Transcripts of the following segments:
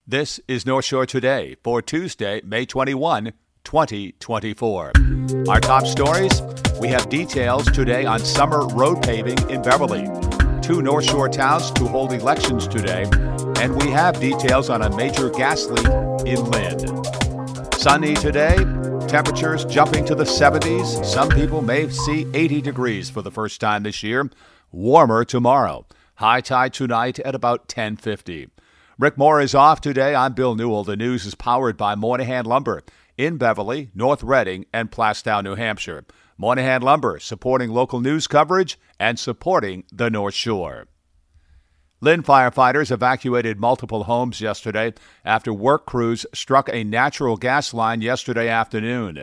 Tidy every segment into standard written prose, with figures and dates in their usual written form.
This is North Shore Today for Tuesday, May 21, 2024. Our top stories, we have details today on summer road paving in Beverly, 2 North Shore towns to hold elections today, and we have details on a major gas leak in Lynn. Sunny today, temperatures jumping to the 70s. Some people may see 80 degrees for the first time this year. Warmer tomorrow. High tide tonight at about 10:50. Rick Moore is off today. I'm Bill Newell. The news is powered by Moynihan Lumber in Beverly, North Reading, and Plastown, New Hampshire. Moynihan Lumber, supporting local news coverage and supporting the North Shore. Lynn firefighters evacuated multiple homes yesterday after work crews struck a natural gas line yesterday afternoon.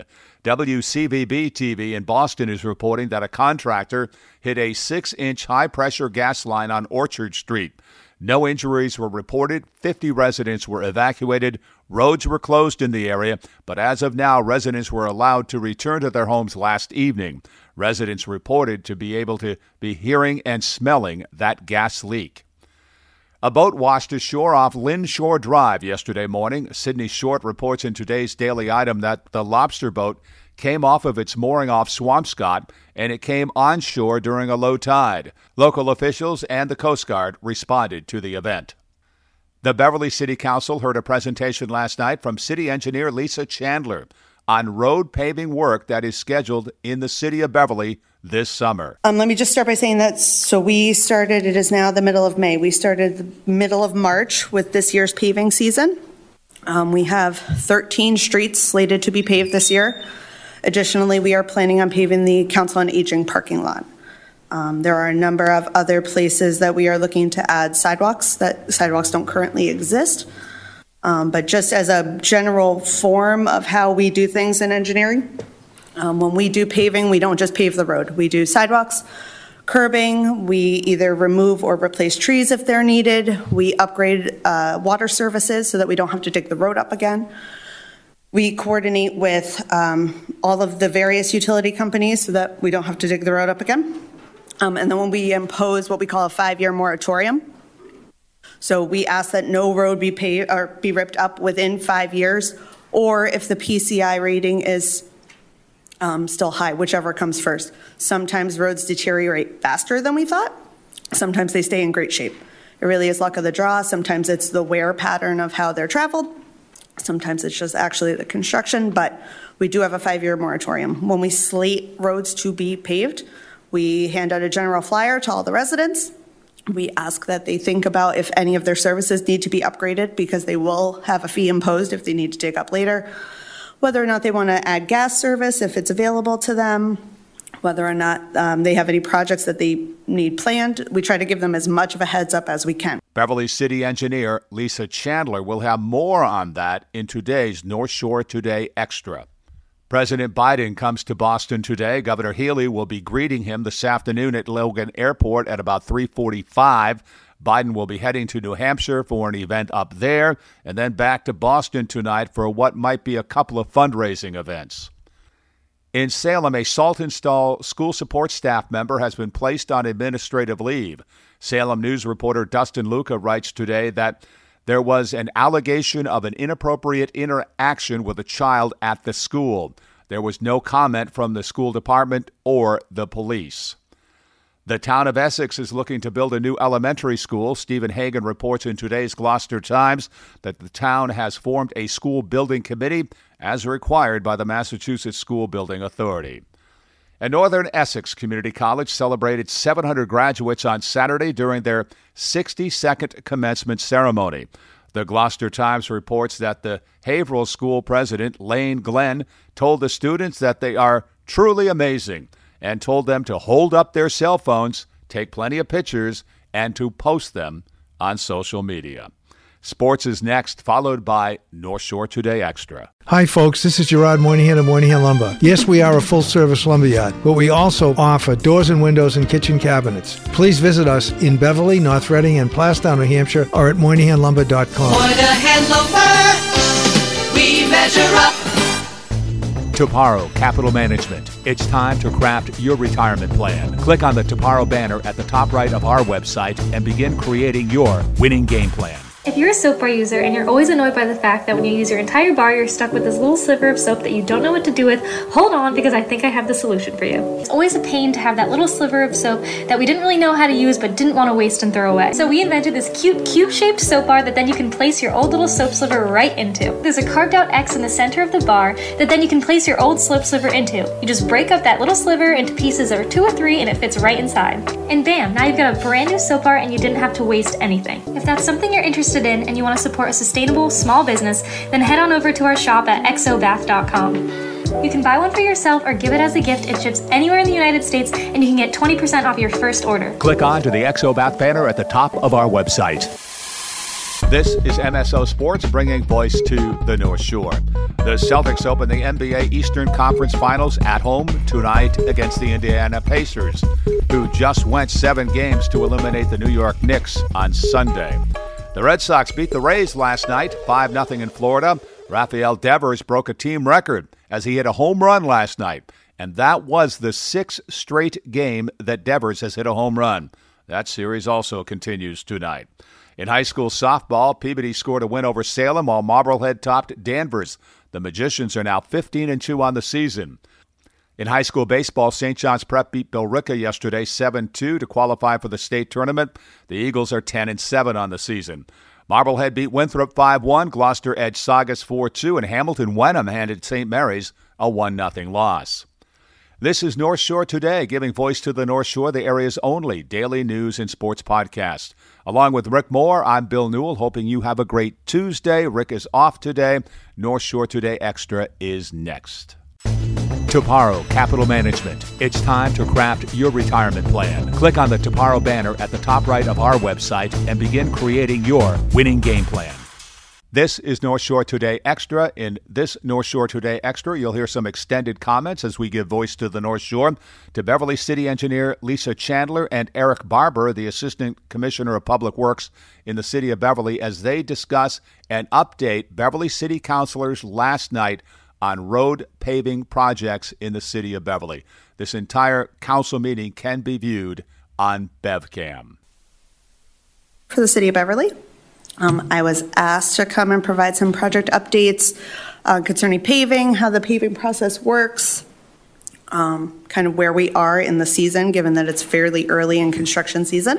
WCVB-TV in Boston is reporting that a contractor hit a 6-inch high-pressure gas line on Orchard Street. No injuries were reported. 50 residents were evacuated. Roads were closed in the area, but as of now, residents were allowed to return to their homes last evening. Residents reported to be able to be hearing and smelling that gas leak. A boat washed ashore off Lynn Shore Drive yesterday morning. Sydney Short reports in today's Daily Item that the lobster boat came off of its mooring off Swampscott, and it came onshore during a low tide. Local officials and the Coast Guard responded to the event. The Beverly City Council heard a presentation last night from City Engineer Lisa Chandler on road paving work that is scheduled in the city of Beverly this summer. Let me just start by saying that, it is now the middle of May. We started the middle of March with this year's paving season. We have 13 streets slated to be paved this year. Additionally, we are planning on paving the Council on Aging parking lot. There are a number of other places that we are looking to add sidewalks that sidewalks don't currently exist. But just as a general form of how we do things in engineering, when we do paving, we don't just pave the road. We do sidewalks, curbing, we either remove or replace trees if they're needed. We upgrade water services so that we don't have to dig the road up again. We coordinate with all of the various utility companies so that we don't have to dig the road up again. And then when we impose what we call a 5-year moratorium, so we ask that no road be paved or be ripped up within 5 years, or if the PCI rating is still high, whichever comes first. Sometimes roads deteriorate faster than we thought. Sometimes they stay in great shape. It really is luck of the draw. Sometimes it's the wear pattern of how they're traveled. Sometimes it's just actually the construction, but we do have a 5-year moratorium. When we slate roads to be paved, we hand out a general flyer to all the residents. We ask that they think about if any of their services need to be upgraded because they will have a fee imposed if they need to dig up later. Whether or not they want to add gas service, if it's available to them, whether or not they have any projects that they need planned. We try to give them as much of a heads up as we can. Beverly City Engineer Lisa Chandler will have more on that in today's North Shore Today Extra. President Biden comes to Boston today. Governor Healy will be greeting him this afternoon at Logan Airport at about 3:45. Biden will be heading to New Hampshire for an event up there and then back to Boston tonight for what might be a couple of fundraising events. In Salem, a Saltonstall school support staff member has been placed on administrative leave. Salem News reporter Dustin Luca writes today that there was an allegation of an inappropriate interaction with a child at the school. There was no comment from the school department or the police. The town of Essex is looking to build a new elementary school. Stephen Hagan reports in today's Gloucester Times that the town has formed a school building committee as required by the Massachusetts School Building Authority. And Northern Essex Community College celebrated 700 graduates on Saturday during their 62nd commencement ceremony. The Gloucester Times reports that the Haverhill School president, Lane Glenn, told the students that they are truly amazing and told them to hold up their cell phones, take plenty of pictures, and to post them on social media. Sports is next, followed by North Shore Today Extra. Hi, folks. This is Gerard Moynihan of Moynihan Lumber. Yes, we are a full-service lumberyard, but we also offer doors and windows and kitchen cabinets. Please visit us in Beverly, North Reading, and Plastown, New Hampshire, or at MoynihanLumber.com. Moynihan Lumber, we measure up. Toparo Capital Management. It's time to craft your retirement plan. Click on the Toparo banner at the top right of our website and begin creating your winning game plan. If you're a soap bar user and you're always annoyed by the fact that when you use your entire bar, you're stuck with this little sliver of soap that you don't know what to do with, hold on, because I think I have the solution for you. It's always a pain to have that little sliver of soap that we didn't really know how to use but didn't want to waste and throw away. So we invented this cute cube-shaped soap bar that then you can place your old little soap sliver right into. There's a carved out X in the center of the bar that then you can place your old soap sliver into. You just break up that little sliver into pieces of 2 or 3 and it fits right inside. And bam, now you've got a brand new soap bar and you didn't have to waste anything. If that's something you're interested in and you want to support a sustainable small business, then head on over to our shop at exobath.com. You can buy one for yourself or give it as a gift. It ships anywhere in the United States and you can get 20% off your first order. Click on to the Exobath banner at the top of our website. This is MSO Sports, bringing voice to the North Shore. The Celtics open the NBA Eastern Conference Finals at home tonight against the Indiana Pacers, who just went 7 games to eliminate the New York Knicks on Sunday. The Red Sox beat the Rays last night, 5-0 in Florida. Rafael Devers broke a team record as he hit a home run last night, and that was the 6th straight game that Devers has hit a home run. That series also continues tonight. In high school softball, Peabody scored a win over Salem while Marblehead topped Danvers. The Magicians are now 15-2 on the season. In high school baseball, St. John's Prep beat Billerica yesterday 7-2 to qualify for the state tournament. The Eagles are 10-7 on the season. Marblehead beat Winthrop 5-1, Gloucester edged Saugus 4-2, and Hamilton Wenham handed St. Mary's a 1-0 loss. This is North Shore Today, giving voice to the North Shore, the area's only daily news and sports podcast. Along with Rick Moore, I'm Bill Newell, hoping you have a great Tuesday. Rick is off today. North Shore Today Extra is next. Toparo Capital Management. It's time to craft your retirement plan. Click on the Toparo banner at the top right of our website and begin creating your winning game plan. This is North Shore Today Extra. In this North Shore Today Extra, you'll hear some extended comments as we give voice to the North Shore, to Beverly City Engineer Lisa Chandler and Eric Barber, the Assistant Commissioner of Public Works in the City of Beverly, as they discuss and update Beverly City councilors last night on road paving projects in the City of Beverly. This entire council meeting can be viewed on BevCam. For the City of Beverly, I was asked to come and provide some project updates concerning paving, how the paving process works, kind of where we are in the season, given that it's fairly early in construction season.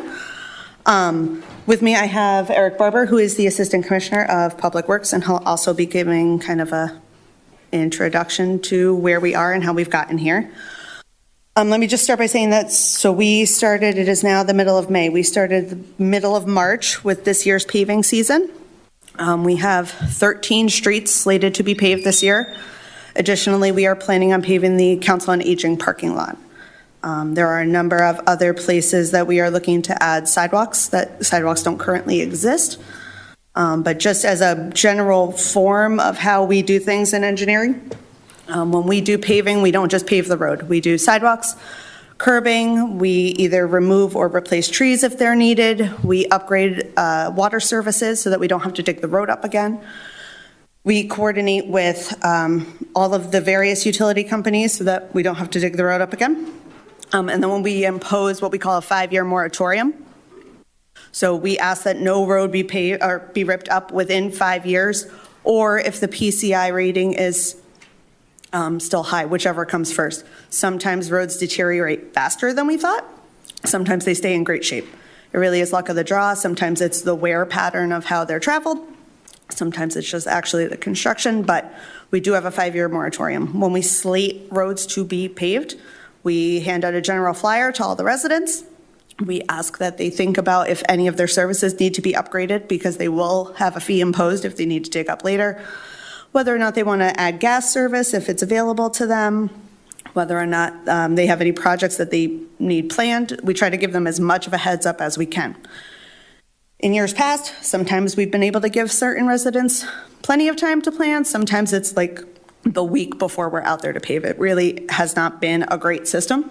With me, I have Eric Barber, who is the Assistant Commissioner of Public Works, and he'll also be giving kind of a introduction to where we are and how we've gotten here. Let me just start by saying that, so we started, it is now the middle of May. We started the middle of March with this year's paving season. We have 13 streets slated to be paved this year. Additionally, we are planning on paving the Council on Aging parking lot. There are a number of other places that we are looking to add sidewalks that sidewalks don't currently exist. But just as a general form of how we do things in engineering, when we do paving, we don't just pave the road. We do sidewalks, curbing, we either remove or replace trees if they're needed. We upgrade water services so that we don't have to dig the road up again. We coordinate with all of the various utility companies so that we don't have to dig the road up again. And then when we impose what we call a 5-year moratorium, so we ask that no road be paved or be ripped up within 5 years, or if the PCI rating is still high, whichever comes first. Sometimes roads deteriorate faster than we thought. Sometimes they stay in great shape. It really is luck of the draw. Sometimes it's the wear pattern of how they're traveled. Sometimes it's just actually the construction, but we do have a 5-year moratorium. When we slate roads to be paved, we hand out a general flyer to all the residents. We ask that they think about if any of their services need to be upgraded, because they will have a fee imposed if they need to dig up later. Whether or not they want to add gas service, if it's available to them, whether or not they have any projects that they need planned. We try to give them as much of a heads up as we can. In years past, sometimes we've been able to give certain residents plenty of time to plan. Sometimes it's like the week before we're out there to pave. It really has not been a great system.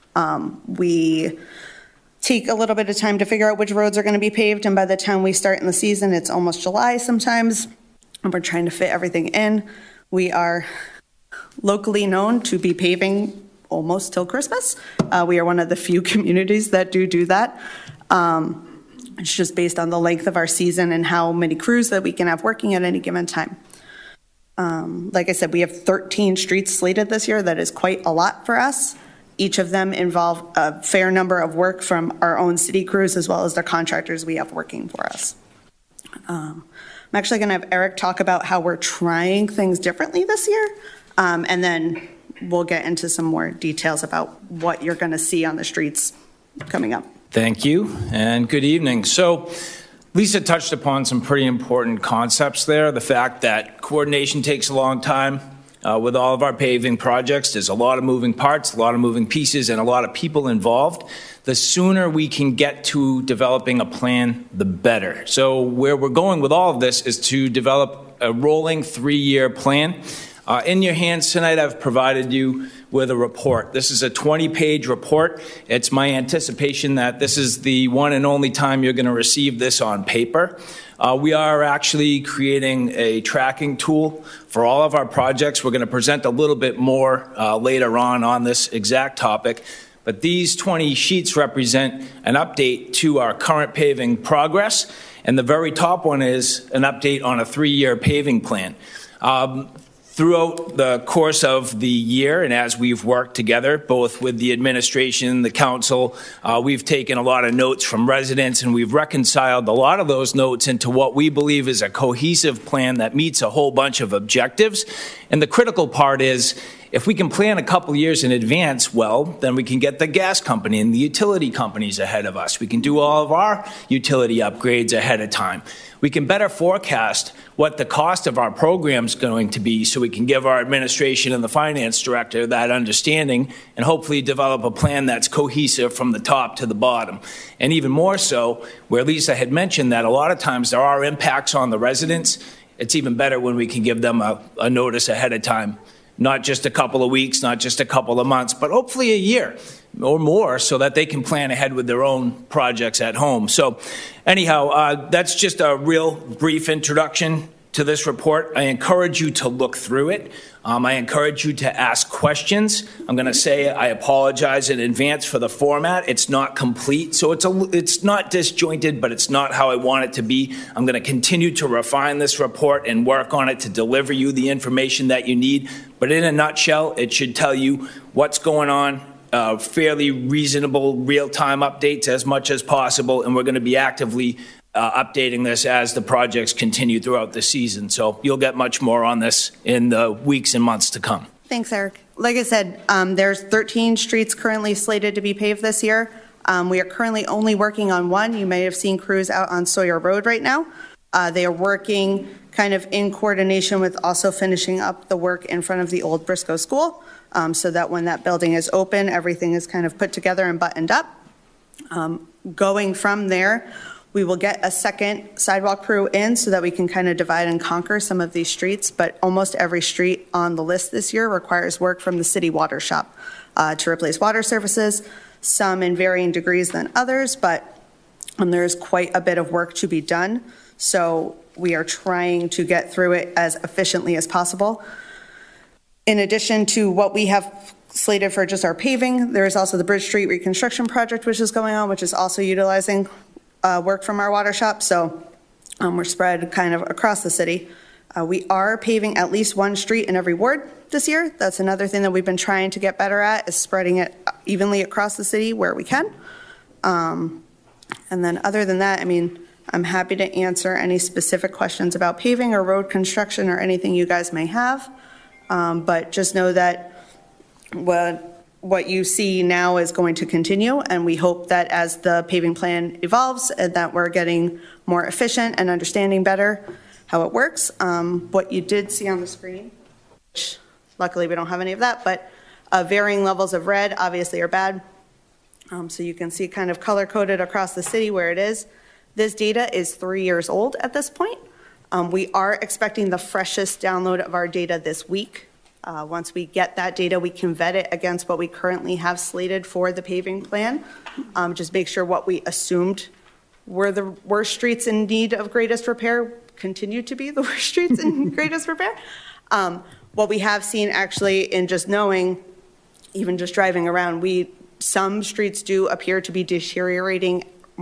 We take a little bit of time to figure out which roads are going to be paved, and by the time we start in the season, it's almost July sometimes, and we're trying to fit everything in. We are locally known to be paving almost till Christmas. We are one of the few communities that do that. It's just based on the length of our season and how many crews that we can have working at any given time. Like I said, we have 13 streets slated this year. That is quite a lot for us. Each of them involve a fair number of work from our own city crews as well as the contractors we have working for us. I'm actually going to have Eric talk about how we're trying things differently this year, and then we'll get into some more details about what you're going to see on the streets coming up. Thank you, and good evening. So Lisa touched upon some pretty important concepts there. The fact that coordination takes a long time with all of our paving projects. There's a lot of moving parts, a lot of moving pieces, and a lot of people involved. The sooner we can get to developing a plan, the better. So where we're going with all of this is to develop a rolling 3-year plan. In your hands tonight, I've provided you with a report. This is a 20-page report. It's my anticipation that this is the one and only time you're going to receive this on paper. We are actually creating a tracking tool for all of our projects. We're going to present a little bit more later on this exact topic. But these 20 sheets represent an update to our current paving progress. And the very top one is an update on a 3-year paving plan. Throughout the course of the year, and as we've worked together, both with the administration, the council, we've taken a lot of notes from residents, and we've reconciled a lot of those notes into what we believe is a cohesive plan that meets a whole bunch of objectives. And the critical part is, if we can plan a couple years in advance, well, then we can get the gas company and the utility companies ahead of us. We can do all of our utility upgrades ahead of time. We can better forecast what the cost of our program is going to be so we can give our administration and the finance director that understanding and hopefully develop a plan that's cohesive from the top to the bottom. And even more so, where Lisa had mentioned that a lot of times there are impacts on the residents, it's even better when we can give them a notice ahead of time. Not just a couple of weeks, not just a couple of months, but hopefully a year or more so that they can plan ahead with their own projects at home. So anyhow, that's just a real brief introduction to this report. I encourage you to look through it. I encourage you to ask questions. I'm going to say I apologize in advance for the format. It's not complete, so it's not disjointed, but it's not how I want it to be. I'm going to continue to refine this report and work on it to deliver you the information that you need. But in a nutshell, it should tell you what's going on, fairly reasonable real-time updates as much as possible, and we're going to be actively updating this as the projects continue throughout the season. So you'll get much more on this in the weeks and months to come. Thanks, Eric. Like I said, there's 13 streets currently slated to be paved this year. We are currently only working on one. You may have seen crews out on Sawyer Road right now. They are working kind of in coordination with also finishing up the work in front of the old Briscoe School, so that when that building is open, everything is kind of put together and buttoned up. Going from there, we will get a second sidewalk crew in so that we can kind of divide and conquer some of these streets, but almost every street on the list this year requires work from the city water shop to replace water services, some in varying degrees than others, but there's quite a bit of work to be done. So we are trying to get through it as efficiently as possible. In addition to what we have slated for just our paving, there is also the Bridge Street reconstruction project, which is going on, which is also utilizing work from our water shop. So we're spread kind of across the city. We are paving at least one street in every ward this year. That's another thing that we've been trying to get better at, is spreading it evenly across the city where we can. And then other than that, I mean, I'm happy to answer any specific questions about paving or road construction or anything you guys may have. But just know that what you see now is going to continue, and we hope that as the paving plan evolves and that we're getting more efficient and understanding better how it works. What you did see on the screen, which luckily we don't have any of that, but varying levels of red obviously are bad. So you can see kind of color-coded across the city where it is. This data is 3 years old at this point. We are expecting the freshest download of our data this week. Once we get that data, we can vet it against what we currently have slated for the paving plan. Just make sure what we assumed were the worst streets in need of greatest repair continue to be the worst streets in greatest repair. What we have seen actually in just knowing, even just driving around, some streets do appear to be deteriorating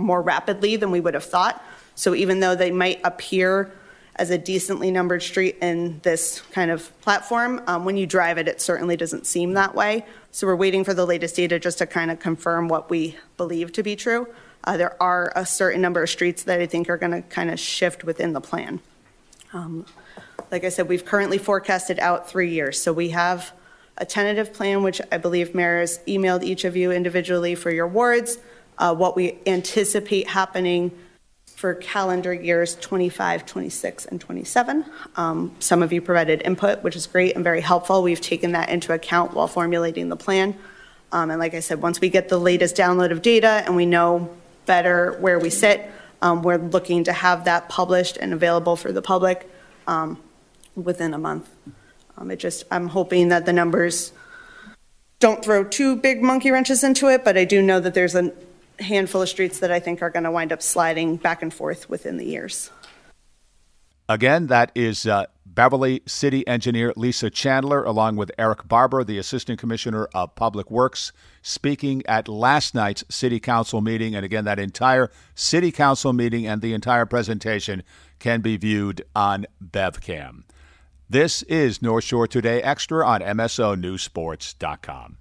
more rapidly than we would have thought. So even though they might appear as a decently numbered street in this kind of platform, when you drive it, it certainly doesn't seem that way. So we're waiting for the latest data just to kind of confirm what we believe to be true. There are a certain number of streets that I think are going to kind of shift within the plan. Like I said, we've currently forecasted out 3 years. So we have a tentative plan, which I believe Mayor has emailed each of you individually for your wards, what we anticipate happening for calendar years 25, 26, and 27. Some of you provided input, which is great and very helpful. We've taken that into account while formulating the plan. And like I said, once we get the latest download of data and we know better where we sit, we're looking to have that published and available for the public within a month. I'm hoping that the numbers don't throw too big monkey wrenches into it, but I do know that there's a handful of streets that I think are going to wind up sliding back and forth within the years. Again, that is Beverly City Engineer Lisa Chandler, along with Eric Barber, the Assistant Commissioner of Public Works, speaking at last night's City Council meeting. And again, that entire City Council meeting and the entire presentation can be viewed on BevCam. This is North Shore Today Extra on MSONewsports.com.